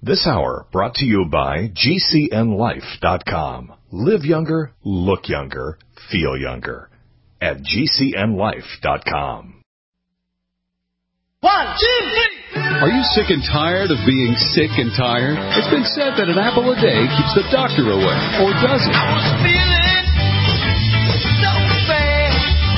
This hour brought to you by GCNLife.com. Live younger, look younger, feel younger at GCNLife.com. 1, 2, 3. Are you sick and tired of being sick and tired? It's been said that an apple a day keeps the doctor away, or does it? I was feeling so bad.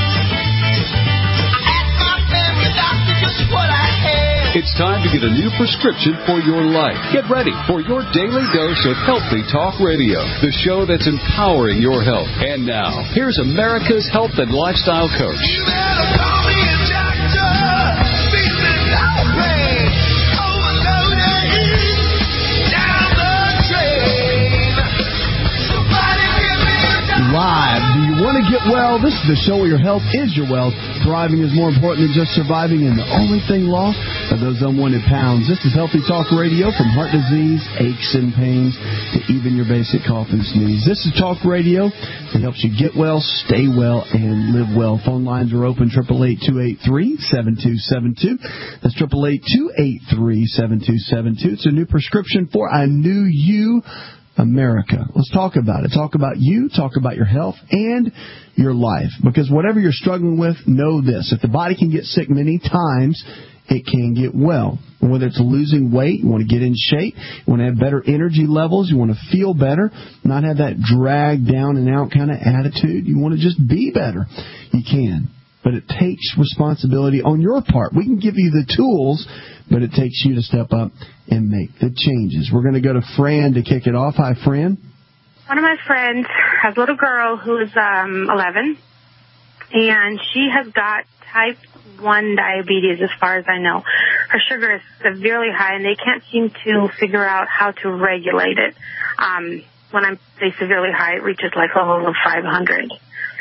I asked my family doctor just what I had. It's time to get a new prescription for your life. Get ready for your daily dose of Healthy Talk Radio, the show that's empowering your health. And now, here's America's health and lifestyle coach. You better call me a doctor. Feeling lonely. Overloaded. Down the drain. Somebody give me a doctor. Live. Do you want to get well? This is the show where your health is your wealth. Thriving is more important than just surviving, and the only thing lost are those unwanted pounds. This is Healthy Talk Radio, from heart disease, aches and pains, to even your basic cough and sneeze. This is Talk Radio that helps you get well, stay well, and live well. Phone lines are open, 888-283-7272. That's 888-283-7272. It's a new prescription for a new you, America. Let's talk about it. Talk about you, talk about your health and your life. Because whatever you're struggling with, know this. If the body can get sick many times, it can get well. Whether it's losing weight, you want to get in shape, you want to have better energy levels, you want to feel better, not have that drag down and out kind of attitude. You want to just be better. You can. But it takes responsibility on your part. We can give you the tools, but it takes you to step up and make the changes. We're going to go to Fran to kick it off. Hi, Fran. One of my friends has a little girl who is 11, and she has got type 1 diabetes as far as I know. Her sugar is severely high, and they can't seem to figure out how to regulate it. When I say severely high, it reaches like level of 500.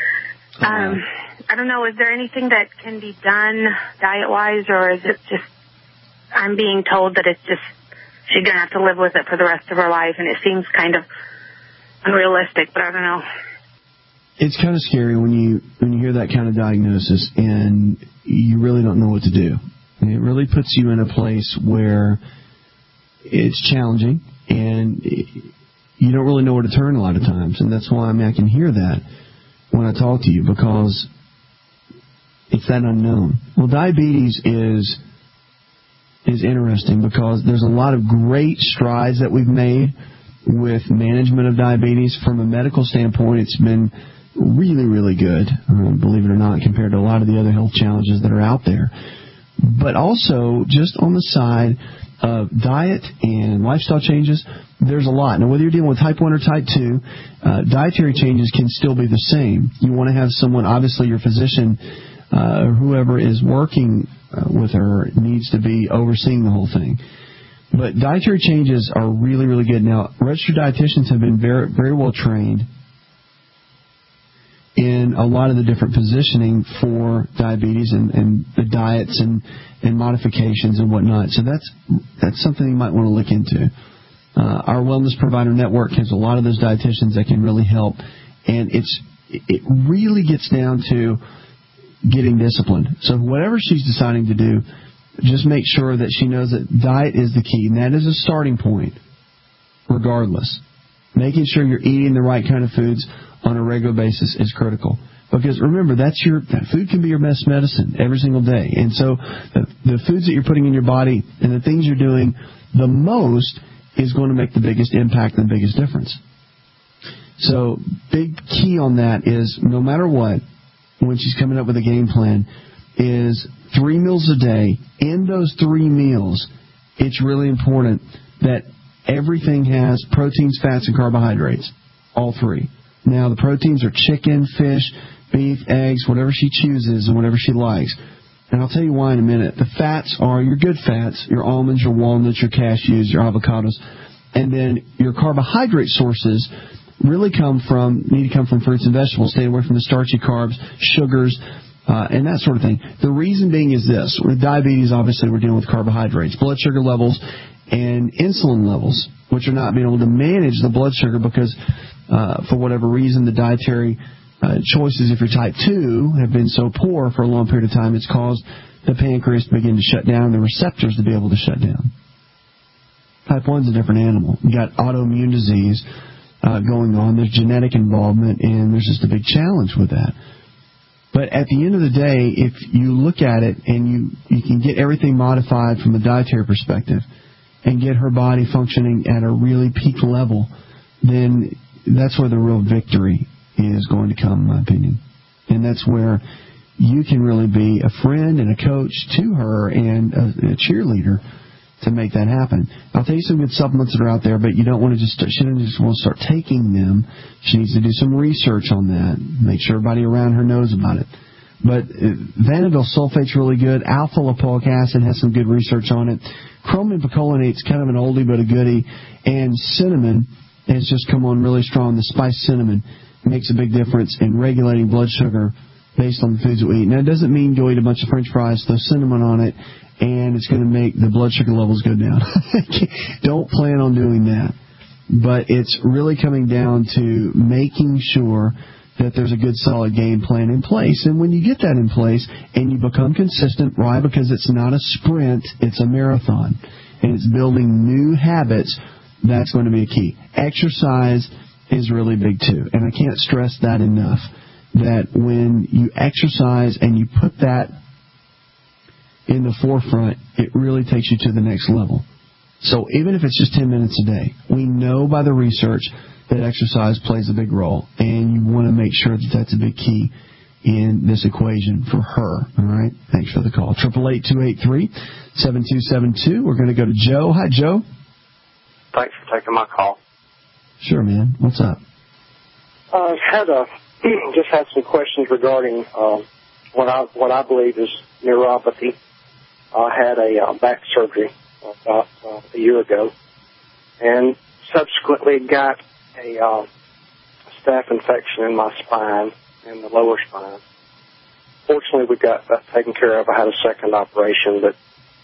I don't know, is there anything that can be done diet-wise, or is it just I'm being told that it's just she's going to have to live with it for the rest of her life, and it seems kind of unrealistic, but I don't know. It's kind of scary when you hear that kind of diagnosis and you really don't know what to do. And it really puts you in a place where it's challenging and you don't really know where to turn a lot of times. And that's why I can hear that when I talk to you, because it's that unknown. Well, diabetes is interesting because there's a lot of great strides that we've made with management of diabetes. From a medical standpoint, it's been really, really good, believe it or not, compared to a lot of the other health challenges that are out there. But also, just on the side of diet and lifestyle changes, there's a lot. Now, whether you're dealing with type 1 or type 2, dietary changes can still be the same. You want to have someone, obviously your physician, whoever is working with her needs to be overseeing the whole thing. But dietary changes are really, really good. Now, registered dietitians have been very, very well trained in a lot of the different positioning for diabetes and the diets and modifications and whatnot. So that's something you might want to look into. Our Wellness Provider Network has a lot of those dietitians that can really help. And it really gets down to getting disciplined. So whatever she's deciding to do, just make sure that she knows that diet is the key, and that is a starting point, regardless. Making sure you're eating the right kind of foods on a regular basis is critical. Because remember, that food can be your best medicine every single day. And so the foods that you're putting in your body and the things you're doing the most is going to make the biggest impact and the biggest difference. So big key on that is, no matter what, when she's coming up with a game plan, is 3 meals a day. In those 3 meals, it's really important that everything has proteins, fats, and carbohydrates, all 3. Now, the proteins are chicken, fish, beef, eggs, whatever she chooses and whatever she likes. And I'll tell you why in a minute. The fats are your good fats, your almonds, your walnuts, your cashews, your avocados. And then your carbohydrate sources really need to come from fruits and vegetables. Stay away from the starchy carbs, sugars, and that sort of thing. The reason being is this. With diabetes, obviously, we're dealing with carbohydrates, blood sugar levels, and insulin levels, which are not being able to manage the blood sugar because, for whatever reason, the dietary choices, if you're type 2, have been so poor for a long period of time, it's caused the pancreas to begin to shut down, the receptors to be able to shut down. Type 1's a different animal. You got autoimmune disease going on. There's genetic involvement, and there's just a big challenge with that. But at the end of the day, if you look at it and you can get everything modified from a dietary perspective and get her body functioning at a really peak level, then that's where the real victory is going to come, in my opinion. And that's where you can really be a friend and a coach to her and a cheerleader to make that happen. I'll tell you some good supplements that are out there, but you don't want to she doesn't just want to start taking them. She needs to do some research on that, make sure everybody around her knows about it. But Vanadyl sulfate's really good. Alpha lipoic acid has some good research on it. Chromium picolinate's kind of an oldie but a goodie. And cinnamon has just come on really strong. The spiced cinnamon makes a big difference in regulating blood sugar based on the foods that we eat. Now, it doesn't mean go eat a bunch of French fries, throw cinnamon on it, and it's going to make the blood sugar levels go down. Don't plan on doing that. But it's really coming down to making sure that there's a good, solid game plan in place. And when you get that in place and you become consistent, why? Because it's not a sprint, it's a marathon. And it's building new habits. That's going to be a key. Exercise is really big, too. And I can't stress that enough, that when you exercise and you put that in the forefront, it really takes you to the next level. So even if it's just 10 minutes a day, we know by the research that exercise plays a big role, and you want to make sure that that's a big key in this equation for her. All right? Thanks for the call. 888-283-7272. We're going to go to Joe. Hi, Joe. Thanks for taking my call. Sure, man. What's up? Just had some questions regarding what I believe is neuropathy. I had a back surgery about a year ago, and subsequently got a staph infection in my spine, in the lower spine. Fortunately, we got that taken care of. I had a second operation, but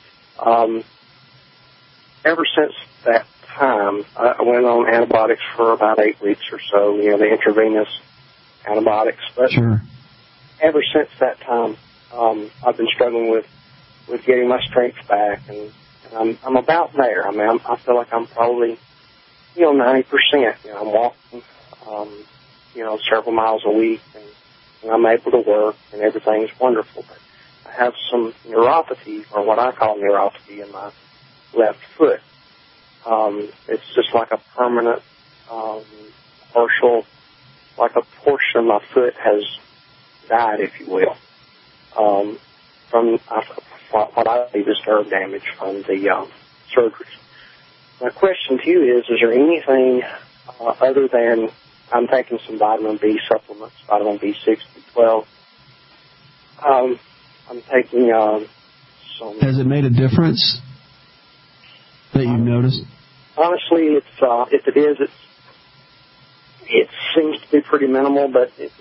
ever since that time, I went on antibiotics for about 8 weeks or so, the intravenous antibiotics. But sure. Ever since that time, I've been struggling with getting my strength back, and I'm about there. I mean, I feel like I'm probably, 90%. I'm walking, several miles a week, and I'm able to work, and everything's wonderful. But I have some neuropathy, or what I call neuropathy, in my left foot. It's just like a permanent, partial, like a portion of my foot has died, if you will, from what I believe is nerve damage from the surgery. My question to you is there anything other than I'm taking some vitamin B supplements, vitamin B6, B12. I'm taking some... Has it made a difference that you've noticed? Honestly, if it is, it seems to be pretty minimal, but it's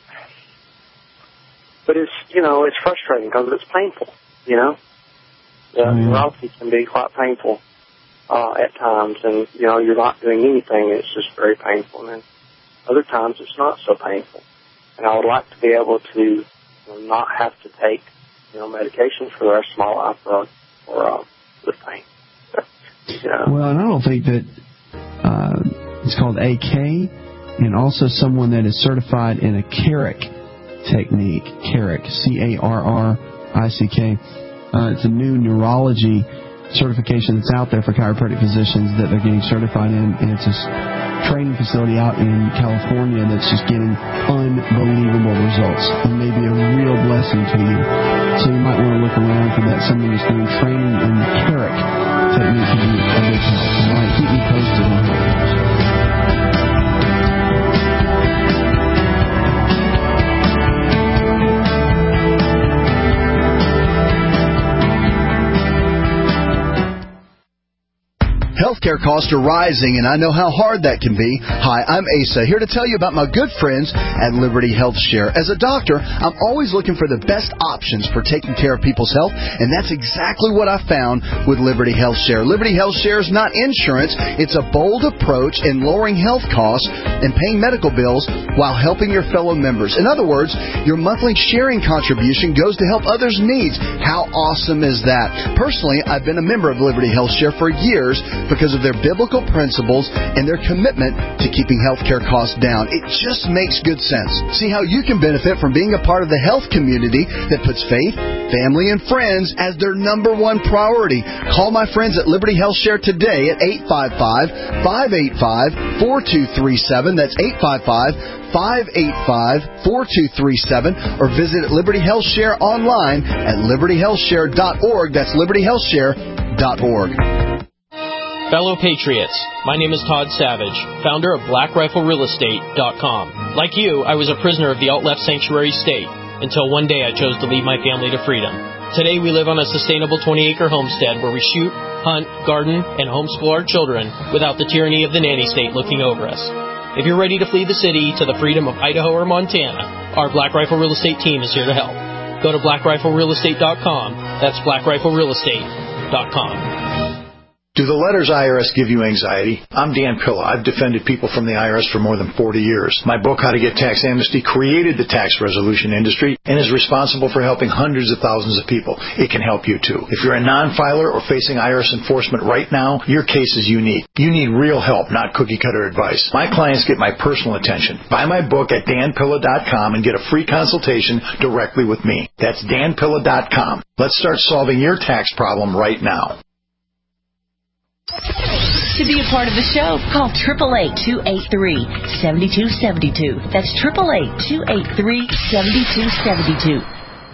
frustrating because it's painful. Neuropathy can be quite painful at times, and you're not doing anything. It's just very painful, and then other times it's not so painful. And I would like to be able to not have to take medication for the rest of my life for the pain. Well, and I don't think that it's called AK, and also someone that is certified in a Carrick technique, Carrick, C-A-R-R-I-C-K. It's a new neurology certification that's out there for chiropractic physicians that they're getting certified in, and it's a training facility out in California that's just getting unbelievable results and may be a real blessing to you. So you might want to look around for that. Someone that's doing training in Carrick technique could be a big help. All right, keep me posted on how it goes. Healthcare costs are rising, and I know how hard that can be. Hi, I'm Asa, here to tell you about my good friends at Liberty Health Share. As a doctor, I'm always looking for the best options for taking care of people's health, and that's exactly what I found with Liberty Health Share. Liberty Health Share is not insurance. It's a bold approach in lowering health costs and paying medical bills while helping your fellow members. In other words, your monthly sharing contribution goes to help others' needs. How awesome is that? Personally, I've been a member of Liberty Health Share for years because because of their biblical principles and their commitment to keeping healthcare costs down. It just makes good sense. See how you can benefit from being a part of the health community that puts faith, family, and friends as their number one priority. Call my friends at Liberty Health Share today at 855-585-4237. That's 855-585-4237, or visit Liberty Health Share online at libertyhealthshare.org. That's libertyhealthshare.org. Fellow Patriots, my name is Todd Savage, founder of BlackRifleRealEstate.com. Like you, I was a prisoner of the alt-left sanctuary state until one day I chose to lead my family to freedom. Today we live on a sustainable 20-acre homestead where we shoot, hunt, garden, and homeschool our children without the tyranny of the nanny state looking over us. If you're ready to flee the city to the freedom of Idaho or Montana, our Black Rifle Real Estate team is here to help. Go to BlackRifleRealEstate.com. That's BlackRifleRealEstate.com. Do the letters IRS give you anxiety? I'm Dan Pilla. I've defended people from the IRS for more than 40 years. My book, How to Get Tax Amnesty, created the tax resolution industry and is responsible for helping hundreds of thousands of people. It can help you too. If you're a non-filer or facing IRS enforcement right now, your case is unique. You need real help, not cookie-cutter advice. My clients get my personal attention. Buy my book at danpilla.com and get a free consultation directly with me. That's danpilla.com. Let's start solving your tax problem right now. To be a part of the show, call 888-283-7272. That's 888-283-7272.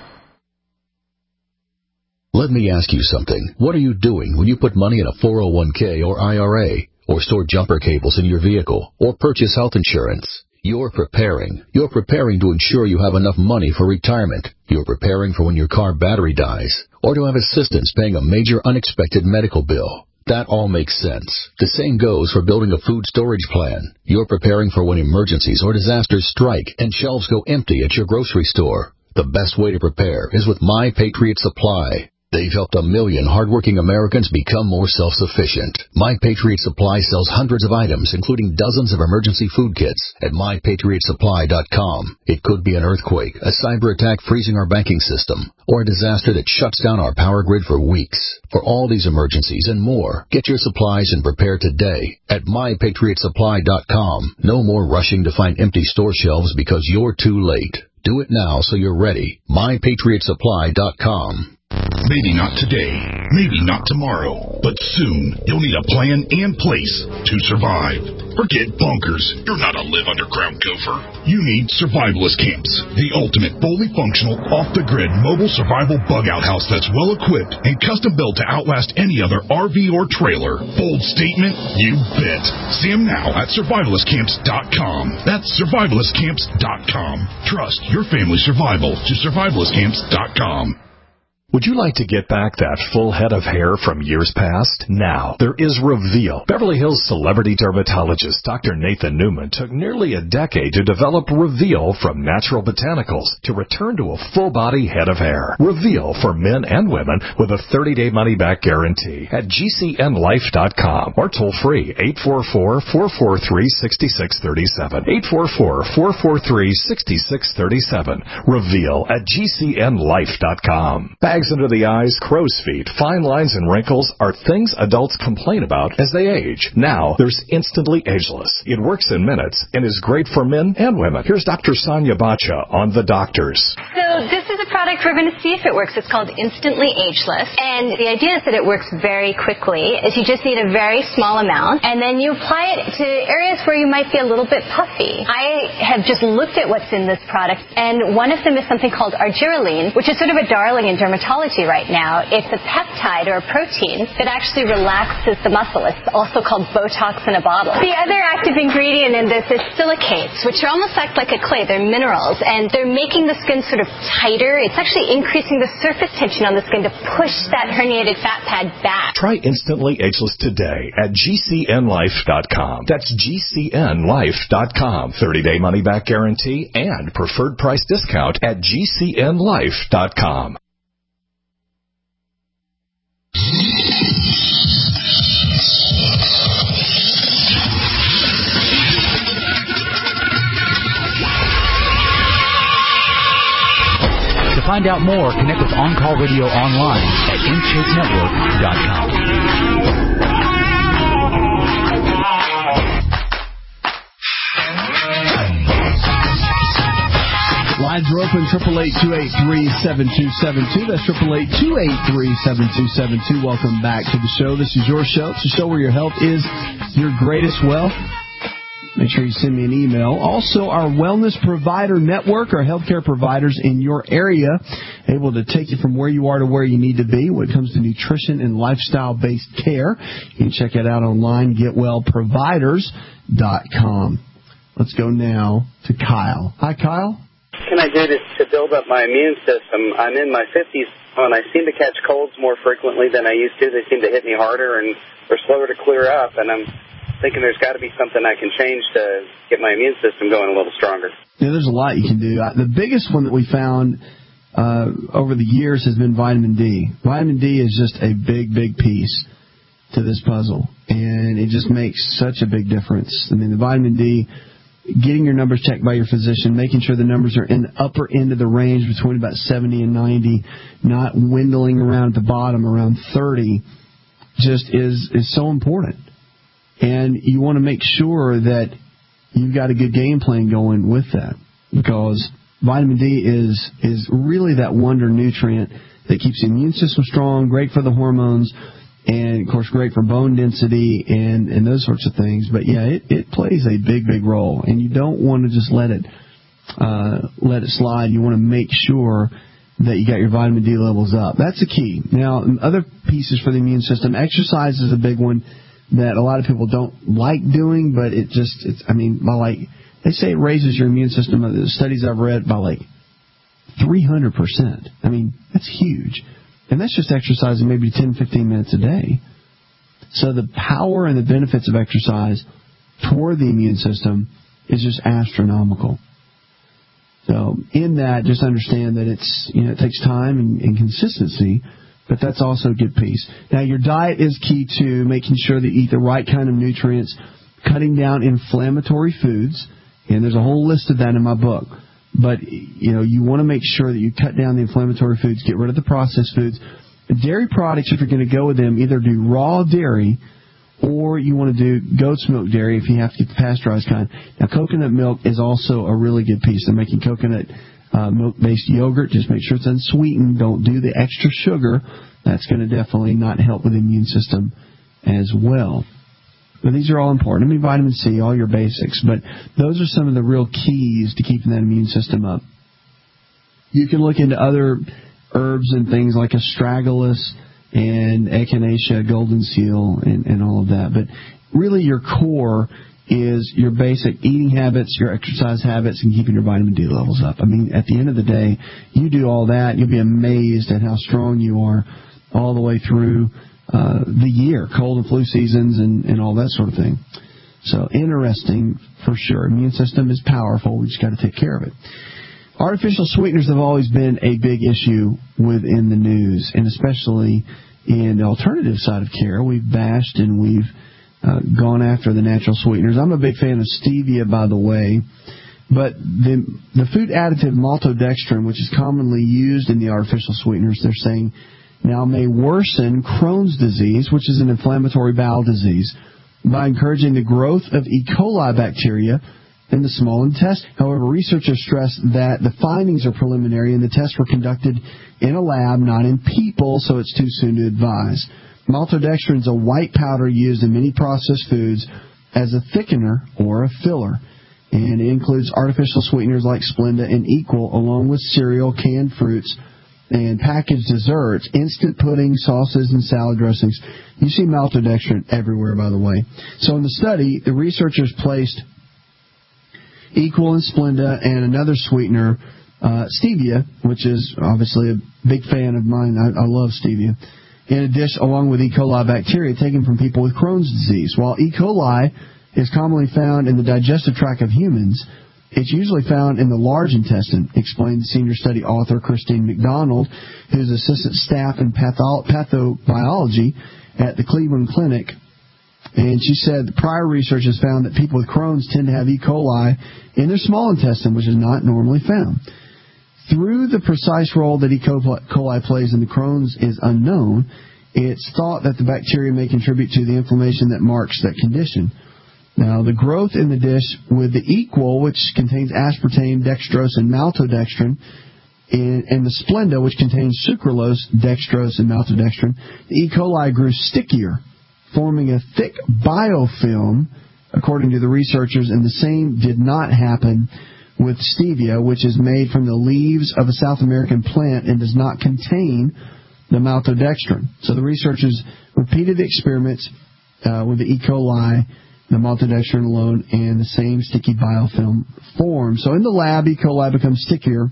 Let me ask you something. What are you doing when you put money in a 401k or IRA, or store jumper cables in your vehicle, or purchase health insurance? You're preparing. You're preparing to ensure you have enough money for retirement. You're preparing for when your car battery dies, or to have assistance paying a major unexpected medical bill. That all makes sense. The same goes for building a food storage plan. You're preparing for when emergencies or disasters strike and shelves go empty at your grocery store. The best way to prepare is with My Patriot Supply. They've helped 1 million hardworking Americans become more self-sufficient. My Patriot Supply sells hundreds of items, including dozens of emergency food kits at MyPatriotSupply.com. It could be an earthquake, a cyber attack freezing our banking system, or a disaster that shuts down our power grid for weeks. For all these emergencies and more, get your supplies and prepare today at MyPatriotSupply.com. No more rushing to find empty store shelves because you're too late. Do it now so you're ready. MyPatriotSupply.com. Maybe not today, maybe not tomorrow, but soon you'll need a plan and place to survive. Forget bunkers. You're not a live underground gopher. You need survivalist camps, the ultimate fully functional, off-the-grid mobile survival bug-out house that's well-equipped and custom-built to outlast any other RV or trailer. Bold statement? You bet. See them now at survivalistcamps.com. That's survivalistcamps.com. Trust your family's survival to survivalistcamps.com. Would you like to get back that full head of hair from years past? Now, there is Reveal. Beverly Hills celebrity dermatologist Dr. Nathan Newman took nearly a decade to develop Reveal from natural botanicals to return to a full-body head of hair. Reveal for men and women with a 30-day money-back guarantee at GCNlife.com or toll-free 844-443-6637. 844-443-6637. Reveal at GCNlife.com. Bags under the eyes, crow's feet, fine lines, and wrinkles are things adults complain about as they age. Now, there's Instantly Ageless. It works in minutes and is great for men and women. Here's Dr. Sonia Bacha on The Doctors. So this is a product we're going to see if it works. It's called Instantly Ageless. And the idea is that it works very quickly. Is you just need a very small amount, and then you apply it to areas where you might be a little bit puffy. I have just looked at what's in this product, and one of them is something called argireline, which is sort of a darling in dermatology right now. It's a peptide or a protein that actually relaxes the muscle. It's also called Botox in a bottle. The other active ingredient in this is silicates, which are almost act like a clay. They're minerals, and they're making the skin sort of tighter. It's actually increasing the surface tension on the skin to push that herniated fat pad back. Try Instantly Ageless today at GCNlife.com. That's GCNlife.com. 30-day money-back guarantee and preferred price discount at GCNlife.com. To find out more, connect with On Call Radio online at InShapeNetwork.com. Lines are open, 888-283-7272. That's 888-283-7272. Welcome back to the show. This is your show. It's a show where your health is your greatest wealth. Make sure you send me an email. Also, our Wellness Provider Network, our healthcare providers in your area, able to take you from where you are to where you need to be when it comes to nutrition and lifestyle-based care. You can check it out online, getwellproviders.com. Let's go now to Kyle. Hi, Kyle. What can I do to build up my immune system? I'm in my 50s, and I seem to catch colds more frequently than I used to. They seem to hit me harder, and they're slower to clear up, and I'm thinking there's got to be something I can change to get my immune system going a little stronger. Yeah, there's a lot you can do. The biggest one that we found over the years has been vitamin D. Vitamin D is just a big, big piece to this puzzle, and it just makes such a big difference. I mean, the vitamin D, getting your numbers checked by your physician, making sure the numbers are in the upper end of the range between about 70 and 90, not dwindling around at the bottom around 30, just is so important. And you want to make sure that you've got a good game plan going with that, because vitamin D is really that wonder nutrient that keeps the immune system strong, great for the hormones, and, of course, great for bone density and those sorts of things. But, yeah, it plays a big, big role, and you don't want to just let it slide. You want to make sure that you got your vitamin D levels up. That's the key. Now, other pieces for the immune system, exercise is a big one that a lot of people don't like doing, but they say it raises your immune system. The studies I've read by like 300%. I mean, that's huge. And that's just exercising maybe 10, 15 minutes a day. So the power and the benefits of exercise toward the immune system is just astronomical. So in that, just understand that it takes time and consistency, but that's also a good piece. Now, your diet is key to making sure that you eat the right kind of nutrients, cutting down inflammatory foods, and there's a whole list of that in my book. But, you want to make sure that you cut down the inflammatory foods, get rid of the processed foods. Dairy products, if you're going to go with them, either do raw dairy or you want to do goat's milk dairy if you have to get the pasteurized kind. Now, coconut milk is also a really good piece. They're making coconut milk-based yogurt. Just make sure it's unsweetened. Don't do the extra sugar. That's going to definitely not help with the immune system as well. But these are all important. I mean, vitamin C, all your basics. But those are some of the real keys to keeping that immune system up. You can look into other herbs and things like astragalus and echinacea, golden seal, and all of that. But really your core is your basic eating habits, your exercise habits, and keeping your vitamin D levels up. I mean, at the end of the day, you do all that, you'll be amazed at how strong you are all the way through the year, cold and flu seasons and all that sort of thing. So interesting for sure. Immune system is powerful. We just got to take care of it. Artificial sweeteners have always been a big issue within the news, and especially in the alternative side of care. We've bashed and we've gone after the natural sweeteners. I'm a big fan of stevia, by the way, but the food additive maltodextrin, which is commonly used in the artificial sweeteners, they're saying now may worsen Crohn's disease, which is an inflammatory bowel disease, by encouraging the growth of E. coli bacteria in the small intestine. However, researchers stress that the findings are preliminary and the tests were conducted in a lab, not in people, so it's too soon to advise. Maltodextrin is a white powder used in many processed foods as a thickener or a filler, and it includes artificial sweeteners like Splenda and Equal, along with cereal, canned fruits, and packaged desserts, instant pudding, sauces, and salad dressings. You see maltodextrin everywhere, by the way. So in the study, the researchers placed Equal and Splenda and another sweetener, stevia, which is obviously a big fan of mine. I love stevia, in a dish along with E. coli bacteria taken from people with Crohn's disease. While E. coli is commonly found in the digestive tract of humans, it's usually found in the large intestine, explained senior study author Christine McDonald, who's assistant staff in pathobiology at the Cleveland Clinic. And she said the prior research has found that people with Crohn's tend to have E. coli in their small intestine, which is not normally found. Through the precise role that E. coli plays in the Crohn's is unknown, it's thought that the bacteria may contribute to the inflammation that marks that condition. Now, the growth in the dish with the Equal, which contains aspartame, dextrose, and maltodextrin, and the Splenda, which contains sucralose, dextrose, and maltodextrin, the E. coli grew stickier, forming a thick biofilm, according to the researchers, and the same did not happen with stevia, which is made from the leaves of a South American plant and does not contain the maltodextrin. So the researchers repeated the experiments with the E. coli, the maltodextrin alone, and the same sticky biofilm formed. So in the lab, E. coli becomes stickier,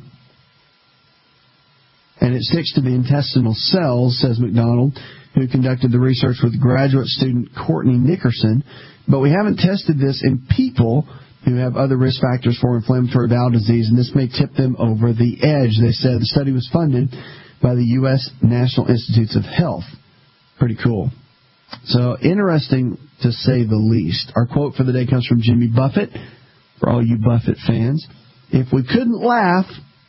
and it sticks to the intestinal cells, says McDonald, who conducted the research with graduate student Courtney Nickerson. But we haven't tested this in people who have other risk factors for inflammatory bowel disease, and this may tip them over the edge. They said the study was funded by the U.S. National Institutes of Health. Pretty cool. So interesting, to say the least. Our quote for the day comes from Jimmy Buffett, for all you Buffett fans. If we couldn't laugh,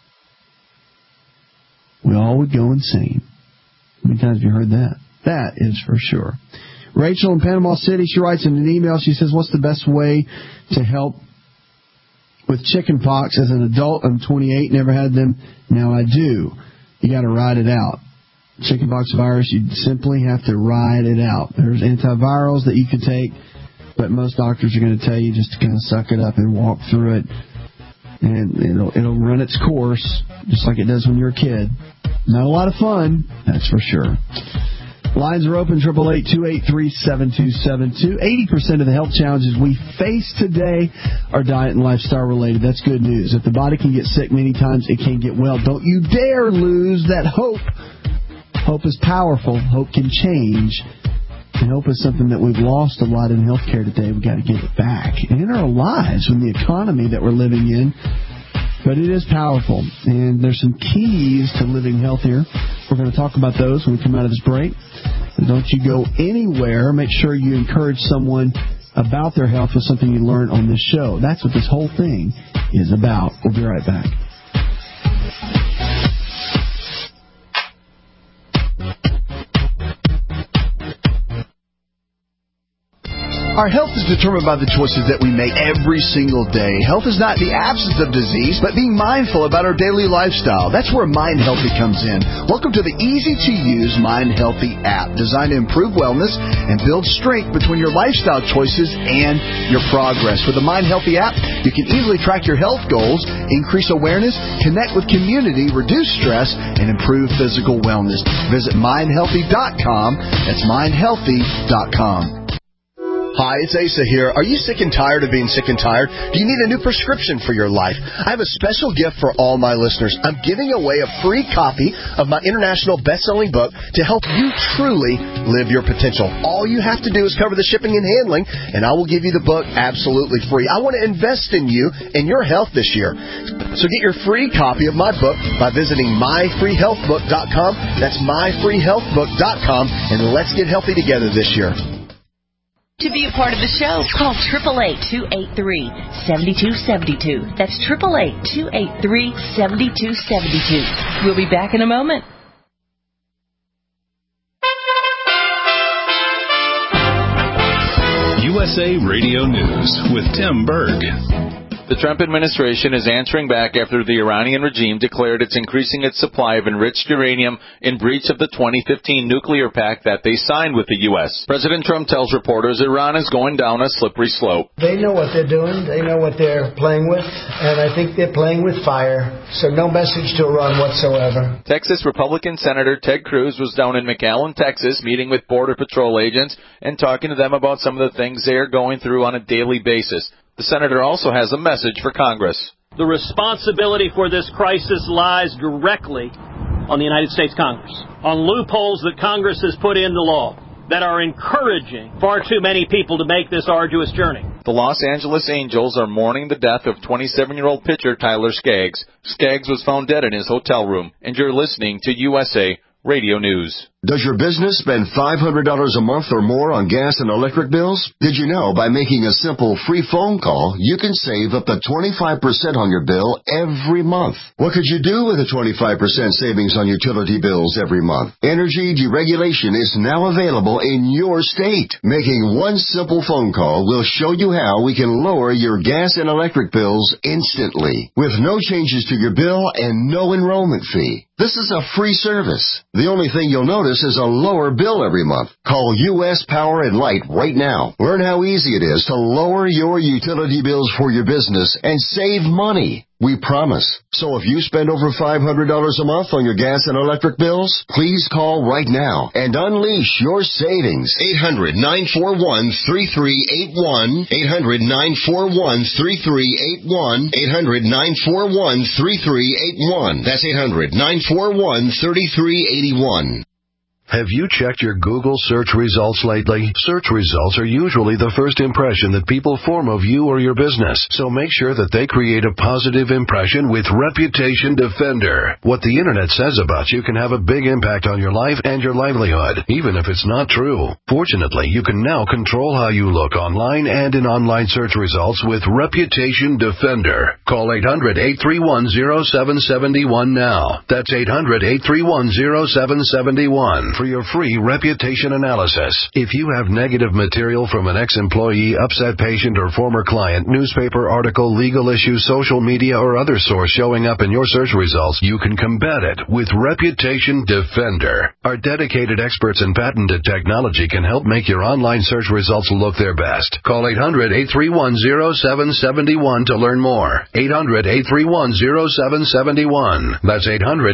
we all would go insane. How many times have you heard that? That is for sure. Rachel in Panama City, she writes in an email, she says, what's the best way to help with chicken pox? As an adult, I'm 28, never had them, now I do. You got to ride it out. Chickenpox virus, you simply have to ride it out. There's antivirals that you can take, but most doctors are going to tell you just to kind of suck it up and walk through it, and it'll run its course, just like it does when you're a kid. Not a lot of fun, that's for sure. Lines are open, 888-283-7272. 80% of the health challenges we face today are diet and lifestyle related. That's good news. If the body can get sick many times, it can get well. Don't you dare lose that hope. Hope is powerful. Hope can change. And hope is something that we've lost a lot in healthcare today. We've got to get it back. And in our lives, in the economy that we're living in. But it is powerful. And there's some keys to living healthier. We're going to talk about those when we come out of this break. And don't you go anywhere. Make sure you encourage someone about their health with something you learn on this show. That's what this whole thing is about. We'll be right back. Our health is determined by the choices that we make every single day. Health is not the absence of disease, but being mindful about our daily lifestyle. That's where Mind Healthy comes in. Welcome to the easy-to-use Mind Healthy app, designed to improve wellness and build strength between your lifestyle choices and your progress. With the Mind Healthy app, you can easily track your health goals, increase awareness, connect with community, reduce stress, and improve physical wellness. Visit mindhealthy.com. That's mindhealthy.com. Hi, it's Asa here. Are you sick and tired of being sick and tired? Do you need a new prescription for your life? I have a special gift for all my listeners. I'm giving away a free copy of my international best-selling book to help you truly live your potential. All you have to do is cover the shipping and handling, and I will give you the book absolutely free. I want to invest in you and your health this year. So get your free copy of my book by visiting myfreehealthbook.com. That's myfreehealthbook.com, and let's get healthy together this year. To be a part of the show, call 888-283-7272. That's 888-283-7272. We'll be back in a moment. USA Radio News with Tim Berg. The Trump administration is answering back after the Iranian regime declared it's increasing its supply of enriched uranium in breach of the 2015 nuclear pact that they signed with the U.S. President Trump tells reporters Iran is going down a slippery slope. They know what they're doing. They know what they're playing with, and I think they're playing with fire. So no message to Iran whatsoever. Texas Republican Senator Ted Cruz was down in McAllen, Texas, meeting with Border Patrol agents and talking to them about some of the things they are going through on a daily basis. The senator also has a message for Congress. The responsibility for this crisis lies directly on the United States Congress, on loopholes that Congress has put into law that are encouraging far too many people to make this arduous journey. The Los Angeles Angels are mourning the death of 27-year-old pitcher Tyler Skaggs. Skaggs was found dead in his hotel room, and you're listening to USA Radio News. Does your business spend $500 a month or more on gas and electric bills? Did you know by making a simple free phone call, you can save up to 25% on your bill every month? What could you do with a 25% savings on utility bills every month? Energy deregulation is now available in your state. Making one simple phone call will show you how we can lower your gas and electric bills instantly with no changes to your bill and no enrollment fee. This is a free service. The only thing you'll notice is a lower bill every month. Call U.S. Power and Light right now. Learn how easy it is to lower your utility bills for your business and save money. We promise. So if you spend over $500 a month on your gas and electric bills, please call right now and unleash your savings. 800-941-3381. 800-941-3381. 800-941-3381. That's 800-941-3381. Have you checked your Google search results lately? Search results are usually the first impression that people form of you or your business, so make sure that they create a positive impression with Reputation Defender. What the Internet says about you can have a big impact on your life and your livelihood, even if it's not true. Fortunately, you can now control how you look online and in online search results with Reputation Defender. Call 800-831-0771 now. That's 800-831-0771. For your free reputation analysis. If you have negative material from an ex-employee, upset patient, or former client, newspaper article, legal issue, social media, or other source showing up in your search results, you can combat it with Reputation Defender. Our dedicated experts in patented technology can help make your online search results look their best. Call 800-831-0771 to learn more. 800-831-0771. That's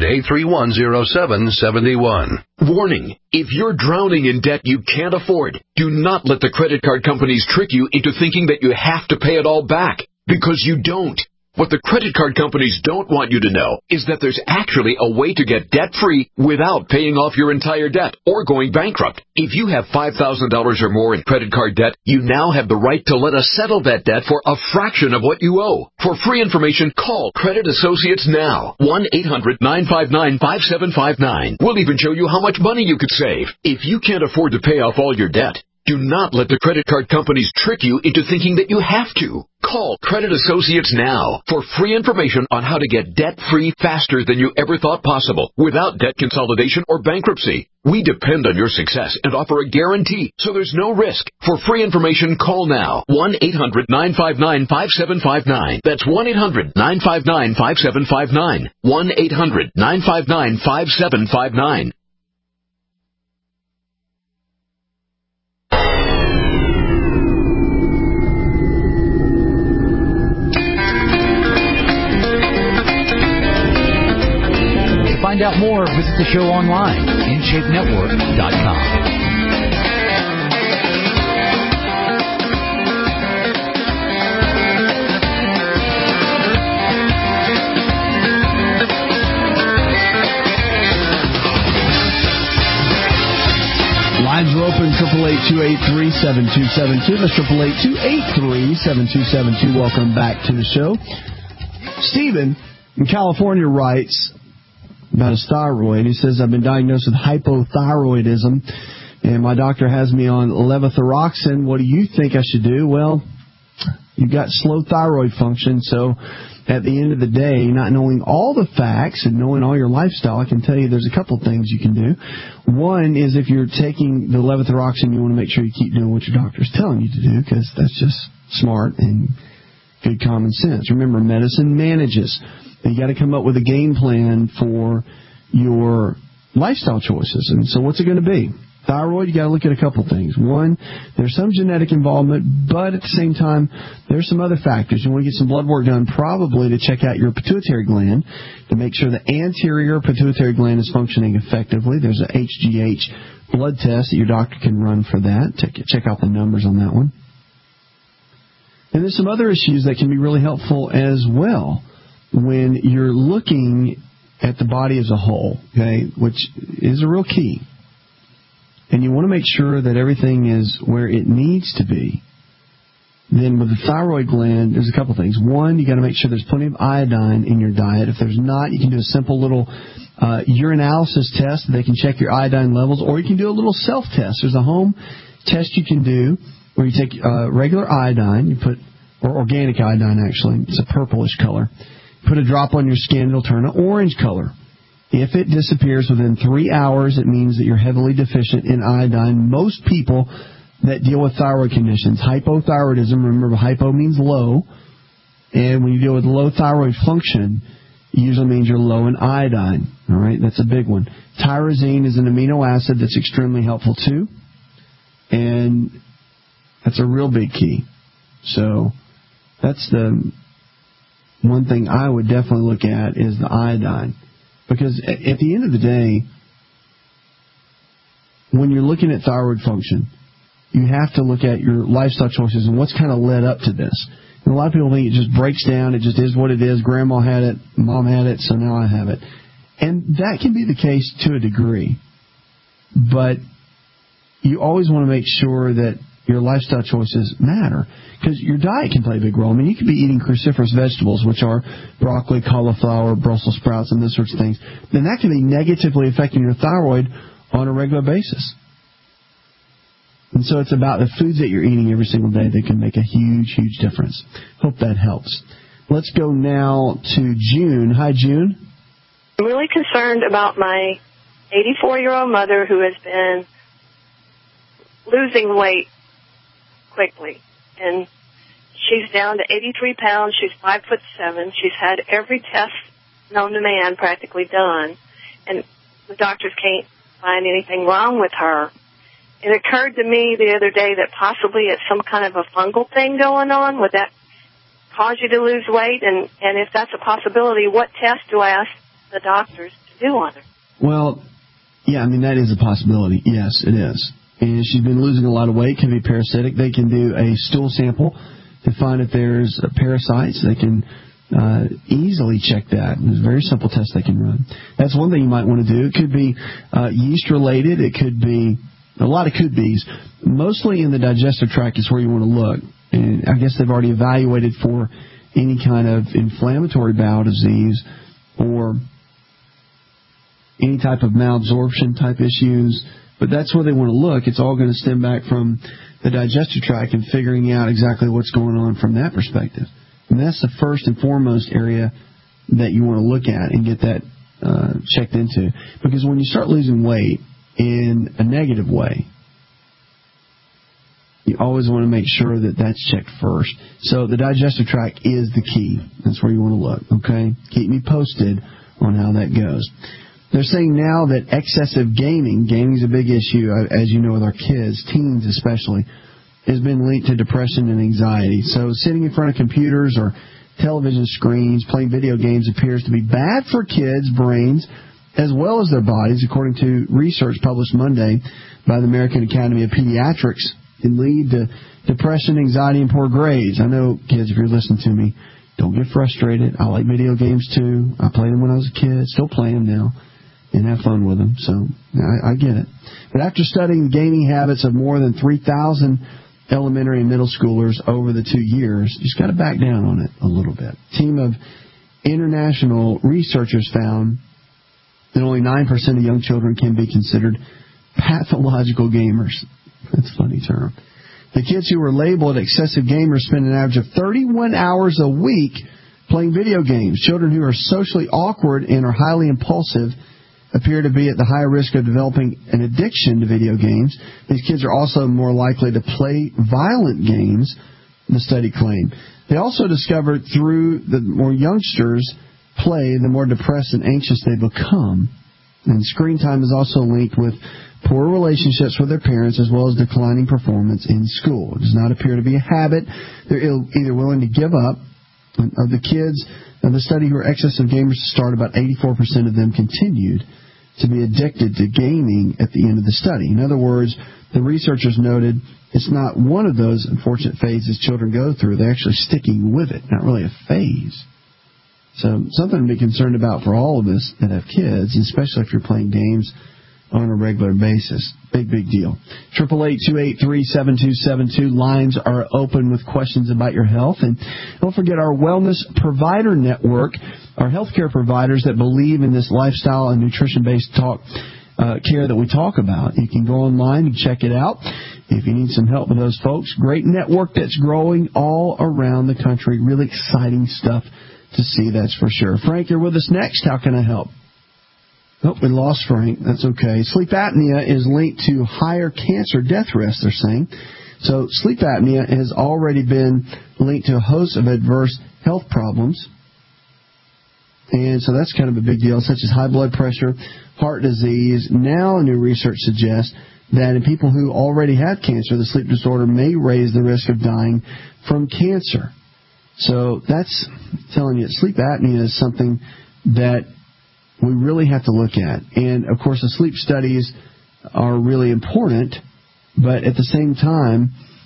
800-831-0771. Warning, if you're drowning in debt you can't afford, do not let the credit card companies trick you into thinking that you have to pay it all back, because you don't. What the credit card companies don't want you to know is that there's actually a way to get debt-free without paying off your entire debt or going bankrupt. If you have $5,000 or more in credit card debt, you now have the right to let us settle that debt for a fraction of what you owe. For free information, call Credit Associates now. 1-800-959-5759. We'll even show you how much money you could save. If you can't afford to pay off all your debt, do not let the credit card companies trick you into thinking that you have to. Call Credit Associates now for free information on how to get debt-free faster than you ever thought possible without debt consolidation or bankruptcy. We depend on your success and offer a guarantee, so there's no risk. For free information, call now. 1-800-959-5759. That's 1-800-959-5759. 1-800-959-5759. Find out more, visit the show online, InShapeNetwork.com. Lines are open, 888-283-7272. That's 888-283-7272. Welcome back to the show. Stephen in California writes about his thyroid. He says, I've been diagnosed with hypothyroidism, and my doctor has me on levothyroxine. What do you think I should do? Well, you've got slow thyroid function, so at the end of the day, not knowing all the facts and knowing all your lifestyle, I can tell you there's a couple things you can do. One is if you're taking the levothyroxine, you want to make sure you keep doing what your doctor's telling you to do, because that's just smart and good common sense. Remember, medicine manages. You got to come up with a game plan for your lifestyle choices. And so what's it going to be? Thyroid, you got to look at a couple things. One, there's some genetic involvement, but at the same time, there's some other factors. You want to get some blood work done, probably to check out your pituitary gland, to make sure the anterior pituitary gland is functioning effectively. There's a HGH blood test that your doctor can run for that. Check out the numbers on that one. And there's some other issues that can be really helpful as well when you're looking at the body as a whole, okay, which is a real key. And you want to make sure that everything is where it needs to be. Then then with the thyroid gland, there's a couple things. One, you got to make sure there's plenty of iodine in your diet. If there's not, you can do a simple little urinalysis test. They can check your iodine levels, or you can do a little self-test. There's a home test you can do where you take regular iodine, you put, or organic iodine actually, it's a purplish color. Put a drop on your skin, it'll turn an orange color. If it disappears within 3 hours, it means that you're heavily deficient in iodine. Most people that deal with thyroid conditions, hypothyroidism, remember hypo means low, and when you deal with low thyroid function, it usually means you're low in iodine. All right, that's a big one. Tyrosine is an amino acid that's extremely helpful too, and that's a real big key. So that's the one thing I would definitely look at is the iodine. Because at the end of the day, when you're looking at thyroid function, you have to look at your lifestyle choices and what's kind of led up to this. And a lot of people think it just breaks down, it just is what it is. Grandma had it, mom had it, so now I have it. And that can be the case to a degree. But you always want to make sure that your lifestyle choices matter. Because your diet can play a big role. I mean, you could be eating cruciferous vegetables, which are broccoli, cauliflower, Brussels sprouts, and those sorts of things. Then that can be negatively affecting your thyroid on a regular basis. And so it's about the foods that you're eating every single day that can make a huge, huge difference. Hope that helps. Let's go now to June. Hi, June. I'm really concerned about my 84-year-old mother who has been losing weight quickly. And she's down to 83 pounds. She's 5'7". She's had every test known to man practically done. And the doctors can't find anything wrong with her. It occurred to me the other day that possibly it's some kind of a fungal thing going on. Would that cause you to lose weight? And if that's a possibility, what test do I ask the doctors to do on her? Well, yeah, I mean, that is a possibility. Yes, it is. And she's been losing a lot of weight, can be parasitic. They can do a stool sample to find if there's parasites. They can easily check that. There's a very simple test they can run. That's one thing you might want to do. It could be yeast-related. It could be a lot of could-bes. Mostly in the digestive tract is where you want to look. And I guess they've already evaluated for any kind of inflammatory bowel disease or any type of malabsorption type issues. But that's where they want to look. It's all going to stem back from the digestive tract and figuring out exactly what's going on from that perspective. And that's the first and foremost area that you want to look at and get that checked into. Because when you start losing weight in a negative way, you always want to make sure that that's checked first. So the digestive tract is the key. That's where you want to look, okay? Keep me posted on how that goes. They're saying now that excessive gaming is a big issue, as you know, with our kids, teens especially, has been linked to depression and anxiety. So sitting in front of computers or television screens, playing video games appears to be bad for kids' brains as well as their bodies, according to research published Monday by the American Academy of Pediatrics. It can lead to depression, anxiety, and poor grades. I know, kids, if you're listening to me, don't get frustrated. I like video games, too. I played them when I was a kid, still play them now, and have fun with them. So I get it. But after studying the gaming habits of more than 3,000 elementary and middle schoolers over the 2 years, you just got to back down on it a little bit. A team of international researchers found that only 9% of young children can be considered pathological gamers. That's a funny term. The kids who were labeled excessive gamers spend an average of 31 hours a week playing video games. Children who are socially awkward and are highly impulsive appear to be at the higher risk of developing an addiction to video games. These kids are also more likely to play violent games, the study claimed. They also discovered through the more youngsters play, the more depressed and anxious they become. And screen time is also linked with poor relationships with their parents as well as declining performance in school. It does not appear to be a habit. They're either willing to give up. Of the kids of the study who are excessive gamers to start, about 84% of them continued to be addicted to gaming at the end of the study. In other words, the researchers noted it's not one of those unfortunate phases children go through. They're actually sticking with it, not really a phase. So something to be concerned about for all of us that have kids, especially if you're playing games on a regular basis. Big deal. 888-283-7272. Lines are open with questions about your health. And don't forget our Wellness Provider Network, our healthcare providers that believe in this lifestyle and nutrition-based care that we talk about. You can go online and check it out if you need some help with those folks. Great network that's growing all around the country. Really exciting stuff to see, that's for sure. Frank, you're with us next. How can I help? Oh, we lost Frank. That's okay. Sleep apnea is linked to higher cancer death risk, they're saying. So sleep apnea has already been linked to a host of adverse health problems. And so that's kind of a big deal, such as high blood pressure, heart disease. Now new research suggests that in people who already have cancer, the sleep disorder may raise the risk of dying from cancer. So that's telling you that sleep apnea is something that we really have to look at. And, of course, the sleep studies are really important, but at the same time,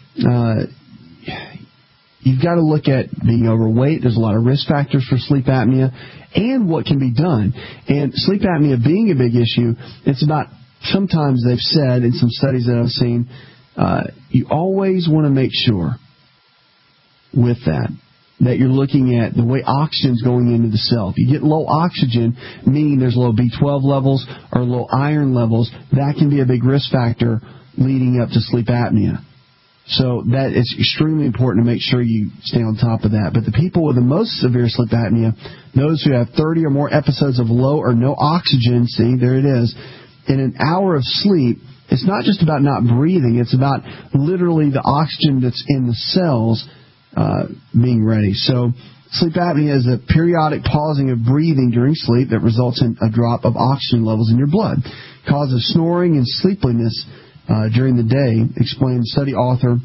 you've got to look at being overweight. There's a lot of risk factors for sleep apnea and what can be done. And sleep apnea being a big issue, it's about, sometimes they've said in some studies that I've seen, you always want to make sure with that you're looking at the way oxygen's going into the cell. If you get low oxygen, meaning there's low B12 levels or low iron levels, that can be a big risk factor leading up to sleep apnea. So that is extremely important to make sure you stay on top of that. But the people with the most severe sleep apnea, those who have 30 or more episodes of low or no oxygen, see, there it is, in an hour of sleep, it's not just about not breathing. It's about literally the oxygen that's in the cells being ready. So sleep apnea is a periodic pausing of breathing during sleep that results in a drop of oxygen levels in your blood. Causes snoring and sleepiness during the day, explained study author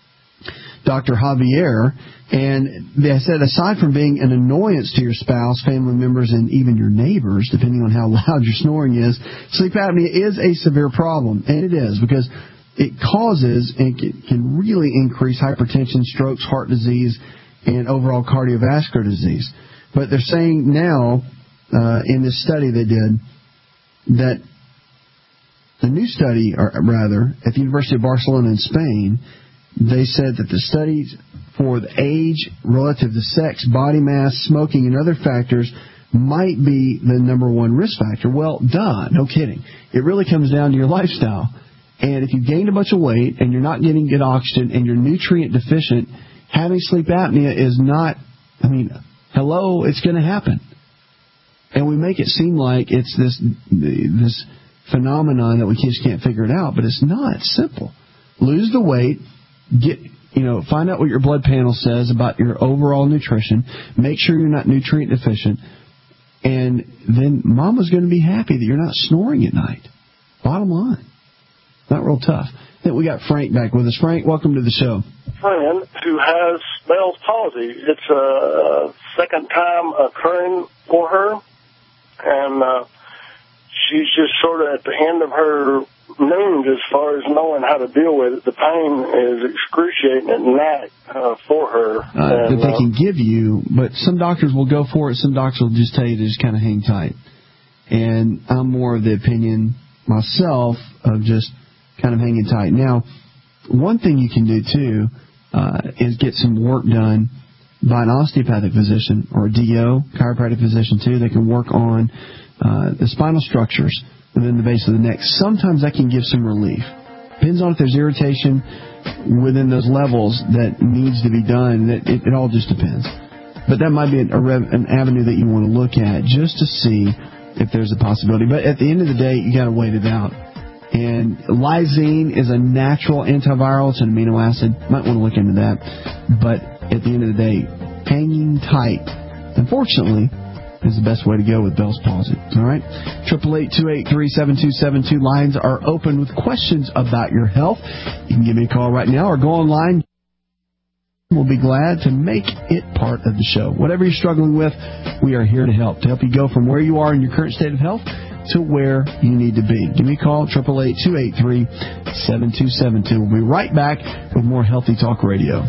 Dr. Javier. And they said aside from being an annoyance to your spouse, family members, and even your neighbors, depending on how loud your snoring is, sleep apnea is a severe problem. And it is, because it causes and can really increase hypertension, strokes, heart disease, and overall cardiovascular disease. But they're saying now, in this study they did, that the new study, or rather, at the University of Barcelona in Spain, they said that the studies for the age relative to sex, body mass, smoking, and other factors might be the number one risk factor. Well, duh, no kidding. It really comes down to your lifestyle. And if you gained a bunch of weight and you're not getting good oxygen and you're nutrient deficient, having sleep apnea is not, hello, it's going to happen. And we make it seem like it's this phenomenon that we just can't figure it out, but it's not. It's simple. Lose the weight, find out what your blood panel says about your overall nutrition, make sure you're not nutrient deficient, and then mama's going to be happy that you're not snoring at night. Bottom line. Not real tough. I think we got Frank back with us. Frank, welcome to the show. Friend who has Bell's palsy. It's a second time occurring for her, and she's just sort of at the end of her means as far as knowing how to deal with it. The pain is excruciating at night for her. That they can give you, but some doctors will go for it. Some doctors will just tell you to just kind of hang tight. And I'm more of the opinion myself of just kind of hanging tight. Now, one thing you can do, too, is get some work done by an osteopathic physician or a DO, chiropractic physician, too. They can work on the spinal structures within the base of the neck. Sometimes that can give some relief. Depends on if there's irritation within those levels that needs to be done. It all just depends. But that might be an avenue that you want to look at just to see if there's a possibility. But at the end of the day, you got to wait it out. And lysine is a natural antiviral. It's an amino acid. Might want to look into that. But at the end of the day, hanging tight, unfortunately, is the best way to go with Bell's palsy. All right? 888-283-7272. Lines are open with questions about your health. You can give me a call right now or go online. We'll be glad to make it part of the show. Whatever you're struggling with, we are here to help you go from where you are in your current state of health to where you need to be. Give me a call, 888-283-7272. We'll be right back with more Healthy Talk Radio.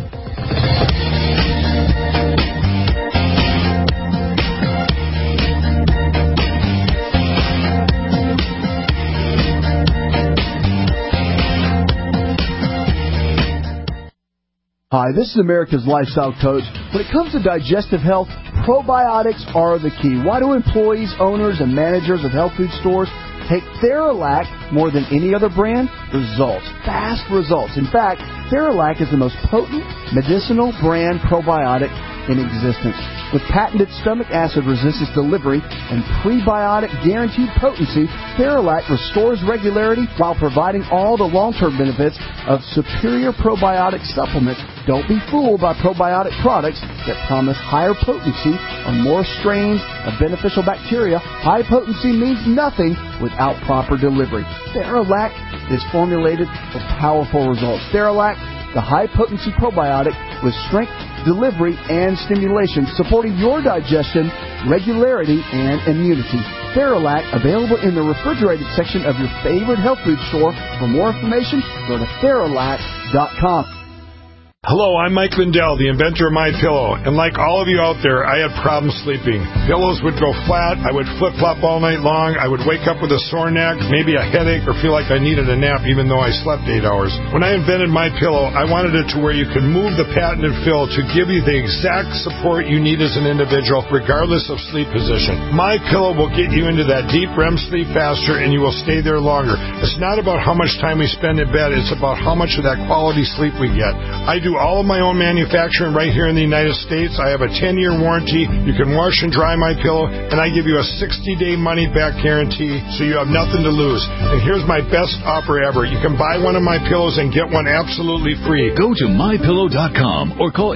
Hi, this is America's Lifestyle Coach. When it comes to digestive health, probiotics are the key. Why do employees, owners, and managers of health food stores take Theralac more than any other brand? Results. Fast results. In fact, Theralac is the most potent medicinal brand probiotic in existence. With patented stomach acid resistance delivery and prebiotic guaranteed potency, Theralac restores regularity while providing all the long-term benefits of superior probiotic supplements. Don't be fooled by probiotic products that promise higher potency or more strains of beneficial bacteria. High potency means nothing without proper delivery. Theralac is formulated for powerful results. Theralac, the high-potency probiotic with strength, delivery, and stimulation, supporting your digestion, regularity, and immunity. Theralac, available in the refrigerated section of your favorite health food store. For more information, go to Theralac.com. Hello, I'm Mike Lindell, the inventor of MyPillow, and like all of you out there, I had problems sleeping. Pillows would go flat, I would flip-flop all night long, I would wake up with a sore neck, maybe a headache, or feel like I needed a nap even though I slept 8 hours. When I invented MyPillow, I wanted it to where you could move the patented fill to give you the exact support you need as an individual, regardless of sleep position. MyPillow will get you into that deep REM sleep faster, and you will stay there longer. It's not about how much time we spend in bed, it's about how much of that quality sleep we get. I do all of my own manufacturing right here in the United States. I have a 10-year warranty. You can wash and dry my pillow, and I give you a 60-day money-back guarantee, so you have nothing to lose. And here's my best offer ever. You can buy one of my pillows and get one absolutely free. Go to MyPillow.com or call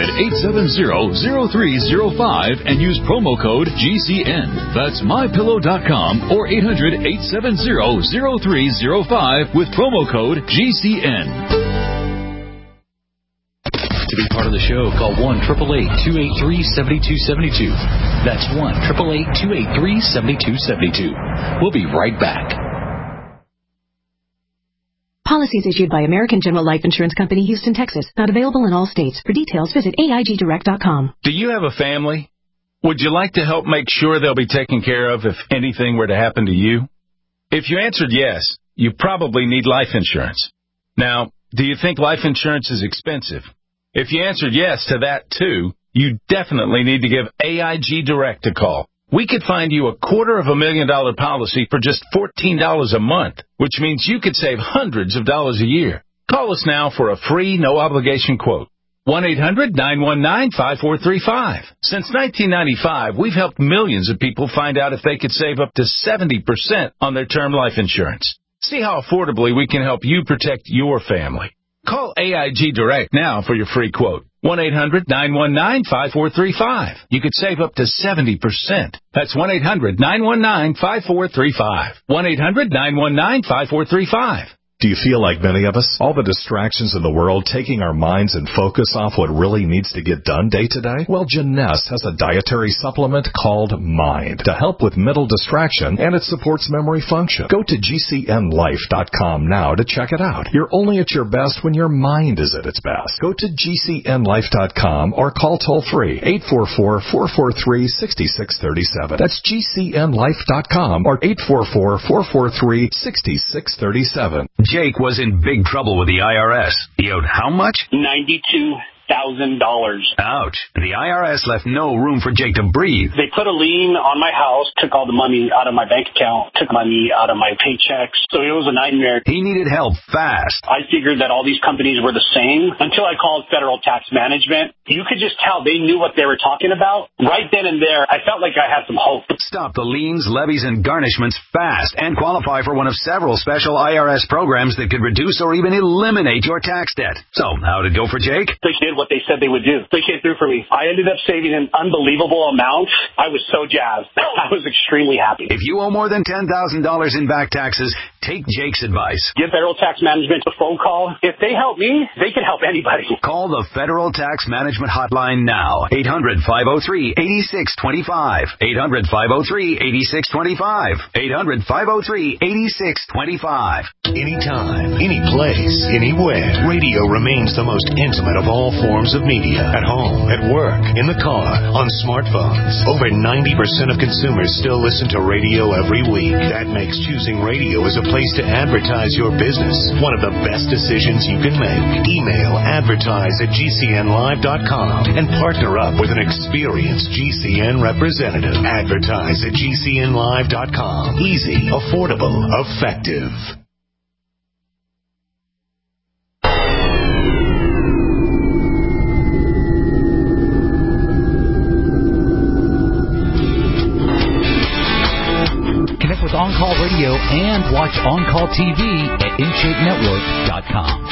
800-870-0305 and use promo code GCN. That's MyPillow.com or 800-870-0305 with promo code GCN. To be part of the show, call 1-888-283-7272. That's 1-888-283-7272. We'll be right back. Policies issued by American General Life Insurance Company, Houston, Texas. Not available in all states. For details, visit AIGDirect.com. Do you have a family? Would you like to help make sure they'll be taken care of if anything were to happen to you? If you answered yes, you probably need life insurance. Now, do you think life insurance is expensive? If you answered yes to that, too, you definitely need to give AIG Direct a call. We could find you a $250,000 policy for just $14 a month, which means you could save hundreds of dollars a year. Call us now for a free, no-obligation quote. 1-800-919-5435. Since 1995, we've helped millions of people find out if they could save up to 70% on their term life insurance. See how affordably we can help you protect your family. Call AIG Direct now for your free quote. 1-800-919-5435. You could save up to 70%. That's 1-800-919-5435. 1-800-919-5435. Do you feel like many of us? All the distractions in the world taking our minds and focus off what really needs to get done day to day? Well, Jeunesse has a dietary supplement called Mind to help with mental distraction, and it supports memory function. Go to GCNLife.com now to check it out. You're only at your best when your mind is at its best. Go to GCNLife.com or call toll-free 844-443-6637. That's GCNLife.com or 844-443-6637. Jake was in big trouble with the IRS. He owed how much? $92,000. Ouch. The IRS left no room for Jake to breathe. They put a lien on my house, took all the money out of my bank account, took money out of my paychecks. So it was a nightmare. He needed help fast. I figured that all these companies were the same until I called Federal Tax Management. You could just tell they knew what they were talking about. Right then and there, I felt like I had some hope. Stop the liens, levies, and garnishments fast and qualify for one of several special IRS programs that could reduce or even eliminate your tax debt. So, how'd it go for Jake? They did what they said they would do. They came through for me. I ended up saving an unbelievable amount. I was so jazzed. I was extremely happy. If you owe more than $10,000 in back taxes, take Jake's advice. Give Federal Tax Management a phone call. If they help me, they can help anybody. Call the Federal Tax Management Hotline now. 800-503-8625. 800-503-8625. 800-503-8625. Anytime, any place, anywhere. Radio remains the most intimate of all forms of media. At home, at work, in the car, on smartphones. Over 90% of consumers still listen to radio every week. That makes choosing radio as a place to advertise your business. One of the best decisions you can make. Email advertise@gcnlive.com and partner up with an experienced GCN representative. Advertise@gcnlive.com. Easy, affordable, effective. Connect with On Call Radio and watch On Call TV at InShapeNetwork.com.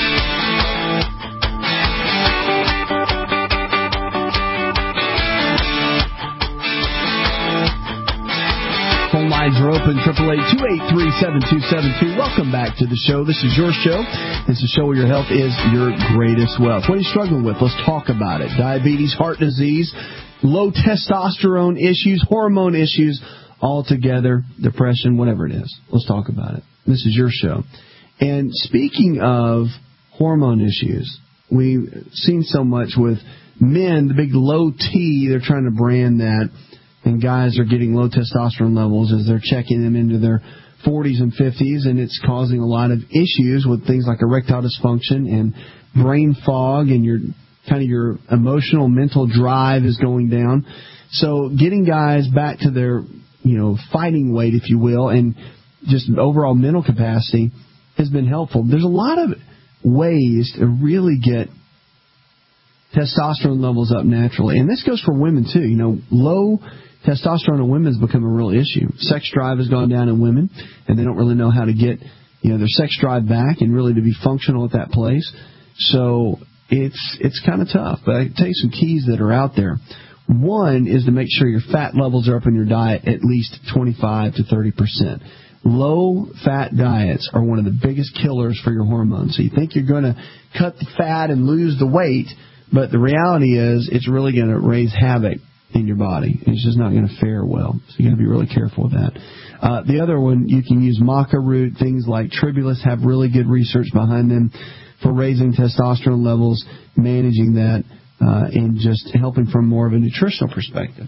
Phone lines are open, 888-283-7272. Welcome back to the show. This is your show. This is a show where your health is your greatest wealth. What are you struggling with? Let's talk about it. Diabetes, heart disease, low testosterone issues, hormone issues, all together, depression, whatever it is. Let's talk about it. This is your show. And speaking of hormone issues, we've seen so much with men, the big low T, they're trying to brand that, and guys are getting low testosterone levels as they're checking them into their 40s and 50s, and it's causing a lot of issues with things like erectile dysfunction and brain fog, and your emotional, mental drive is going down. So getting guys back to their fighting weight, if you will, and just overall mental capacity has been helpful. There's a lot of ways to really get testosterone levels up naturally. And this goes for women, too. Low testosterone in women has become a real issue. Sex drive has gone down in women, and they don't really know how to get their sex drive back and really to be functional at that place. So it's kind of tough. But I can tell you some keys that are out there. One is to make sure your fat levels are up in your diet at least 25 to 30%. Low-fat diets are one of the biggest killers for your hormones. So you think you're going to cut the fat and lose the weight, but the reality is it's really going to raise havoc in your body. It's just not going to fare well. So you got to be really careful with that. The other one, you can use maca root. Things like Tribulus have really good research behind them for raising testosterone levels, managing that, and just helping from more of a nutritional perspective.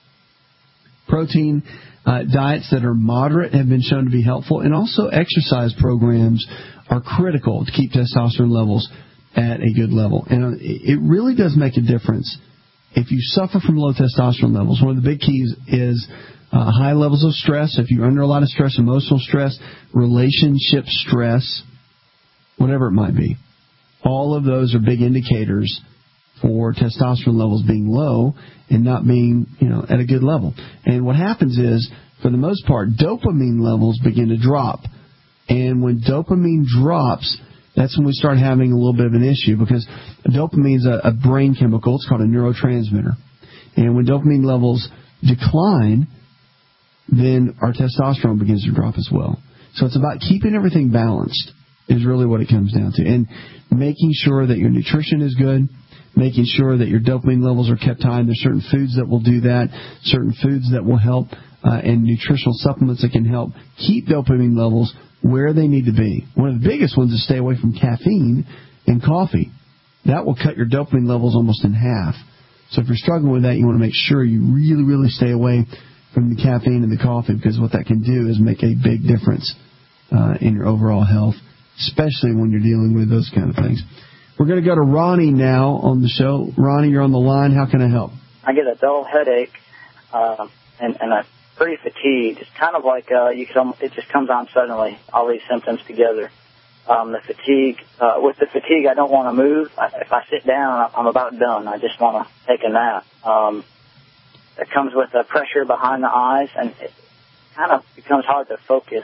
Protein diets that are moderate have been shown to be helpful, and also exercise programs are critical to keep testosterone levels at a good level. And it really does make a difference if you suffer from low testosterone levels. One of the big keys is high levels of stress. If you're under a lot of stress, emotional stress, relationship stress, whatever it might be, all of those are big indicators for testosterone levels being low and not being, at a good level. And what happens is, for the most part, dopamine levels begin to drop. And when dopamine drops, that's when we start having a little bit of an issue, because dopamine is a brain chemical. It's called a neurotransmitter. And when dopamine levels decline, then our testosterone begins to drop as well. So it's about keeping everything balanced is really what it comes down to. And making sure that your nutrition is good, making sure that your dopamine levels are kept high. And there's certain foods that will do that, certain foods that will help, and nutritional supplements that can help keep dopamine levels where they need to be. One of the biggest ones is stay away from caffeine and coffee. That will cut your dopamine levels almost in half. So if you're struggling with that, you want to make sure you really, really stay away from the caffeine and the coffee, because what that can do is make a big difference in your overall health, especially when you're dealing with those kind of things. We're going to go to Ronnie now on the show. Ronnie, you're on the line. How can I help? I get a dull headache and I'm pretty fatigued. It's kind of like it just comes on suddenly, all these symptoms together. With the fatigue, I don't want to move. If I sit down, I'm about done. I just want to take a nap. It comes with pressure behind the eyes, and it kind of becomes hard to focus.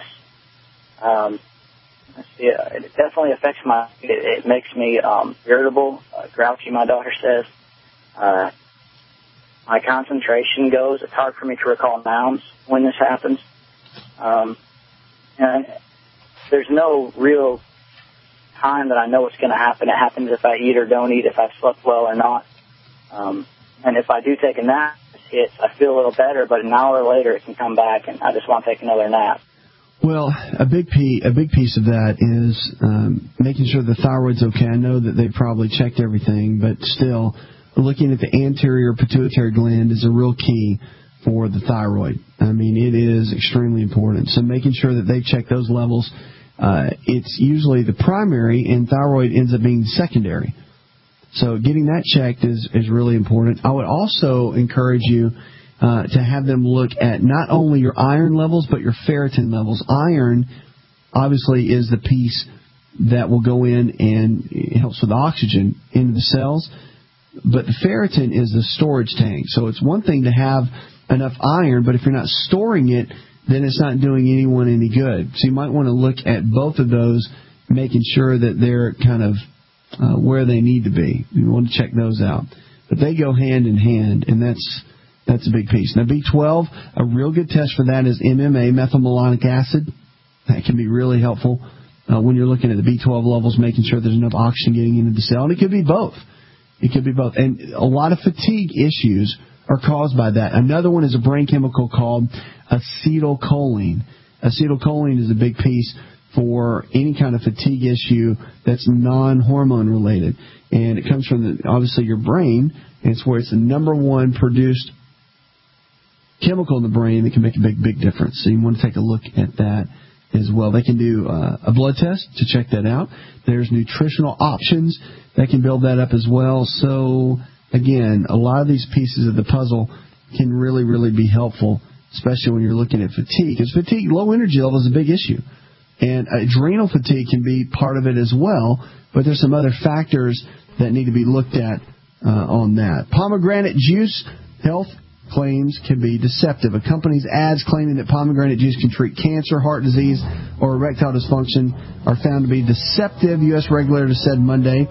It definitely affects it makes me irritable, grouchy, my daughter says. My concentration goes. It's hard for me to recall nouns when this happens. And there's no real time that I know it's going to happen. It happens if I eat or don't eat, if I've slept well or not. And if I do take a nap, I feel a little better, but an hour later it can come back, and I just want to take another nap. Well, a big piece of that is making sure the thyroid's okay. I know that they've probably checked everything, but still, looking at the anterior pituitary gland is a real key for the thyroid. I mean, it is extremely important. So making sure that they check those levels, it's usually the primary, and thyroid ends up being secondary. So getting that checked is really important. I would also encourage you to have them look at not only your iron levels, but your ferritin levels. Iron, obviously, is the piece that will go in and it helps with oxygen into the cells. But the ferritin is the storage tank. So it's one thing to have enough iron, but if you're not storing it, then it's not doing anyone any good. So you might want to look at both of those, making sure that they're kind of where they need to be. You want to check those out. But they go hand in hand, and that's a big piece. Now, B12, a real good test for that is MMA, methylmalonic acid. That can be really helpful when you're looking at the B12 levels, making sure there's enough oxygen getting into the cell. And it could be both. It could be both. And a lot of fatigue issues are caused by that. Another one is a brain chemical called acetylcholine. Acetylcholine is a big piece for any kind of fatigue issue that's non-hormone related. And it comes from, obviously, your brain. And it's where it's the number one produced chemical in the brain that can make a big difference. So you want to take a look at that as well. They can do a blood test to check that out. There's nutritional options that can build that up as well. So, again, a lot of these pieces of the puzzle can really, really be helpful, especially when you're looking at fatigue. Because fatigue, low energy level is a big issue. And adrenal fatigue can be part of it as well, but there's some other factors that need to be looked at on that. Pomegranate juice health claims can be deceptive. A company's ads claiming that pomegranate juice can treat cancer, heart disease, or erectile dysfunction are found to be deceptive, U.S. regulators said Monday.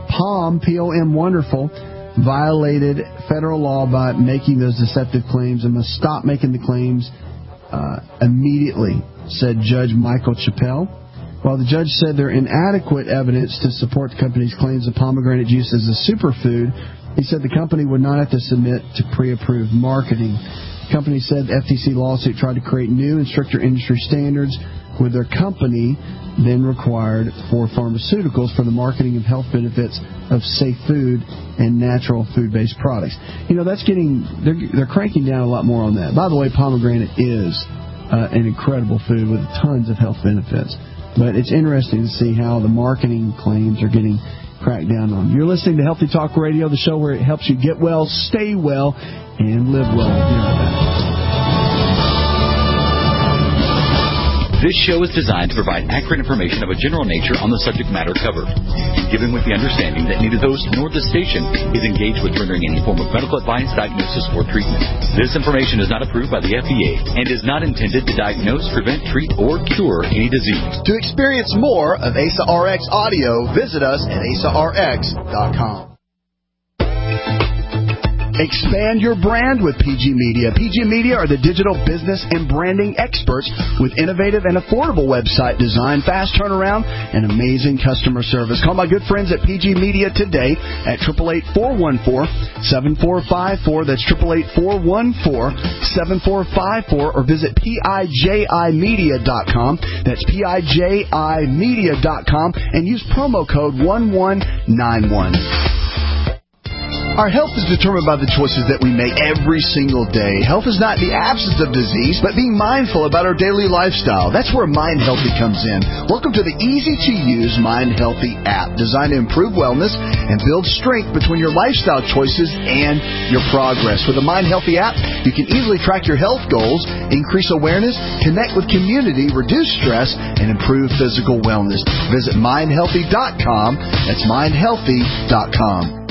P-O-M, wonderful, violated federal law by making those deceptive claims and must stop making the claims immediately, said Judge Michael Chappell. While the judge said there are inadequate evidence to support the company's claims of pomegranate juice as a superfood, he said the company would not have to submit to pre-approved marketing. The company said the FTC lawsuit tried to create new and stricter industry standards with their company then required for pharmaceuticals for the marketing of health benefits of safe food and natural food-based products. You know, they're cranking down a lot more on that. By the way, pomegranate is an incredible food with tons of health benefits. But it's interesting to see how the marketing claims are getting cracked down on. You're listening to Healthy Talk Radio, the show where it helps you get well, stay well, and live well. This show is designed to provide accurate information of a general nature on the subject matter covered, given with the understanding that neither the host nor the station is engaged with rendering any form of medical advice, diagnosis, or treatment. This information is not approved by the FDA and is not intended to diagnose, prevent, treat, or cure any disease. To experience more of ASA RX audio, visit us at asarx.com. Expand your brand with PG Media. PG Media are the digital business and branding experts with innovative and affordable website design, fast turnaround, and amazing customer service. Call my good friends at PG Media today at 888-414-7454. That's 888-414-7454, or visit PIJImedia.com. That's PIJImedia.com, and use promo code 1191. Our health is determined by the choices that we make every single day. Health is not the absence of disease, but being mindful about our daily lifestyle. That's where Mind Healthy comes in. Welcome to the easy-to-use Mind Healthy app, designed to improve wellness and build strength between your lifestyle choices and your progress. With the Mind Healthy app, you can easily track your health goals, increase awareness, connect with community, reduce stress, and improve physical wellness. Visit mindhealthy.com. That's mindhealthy.com.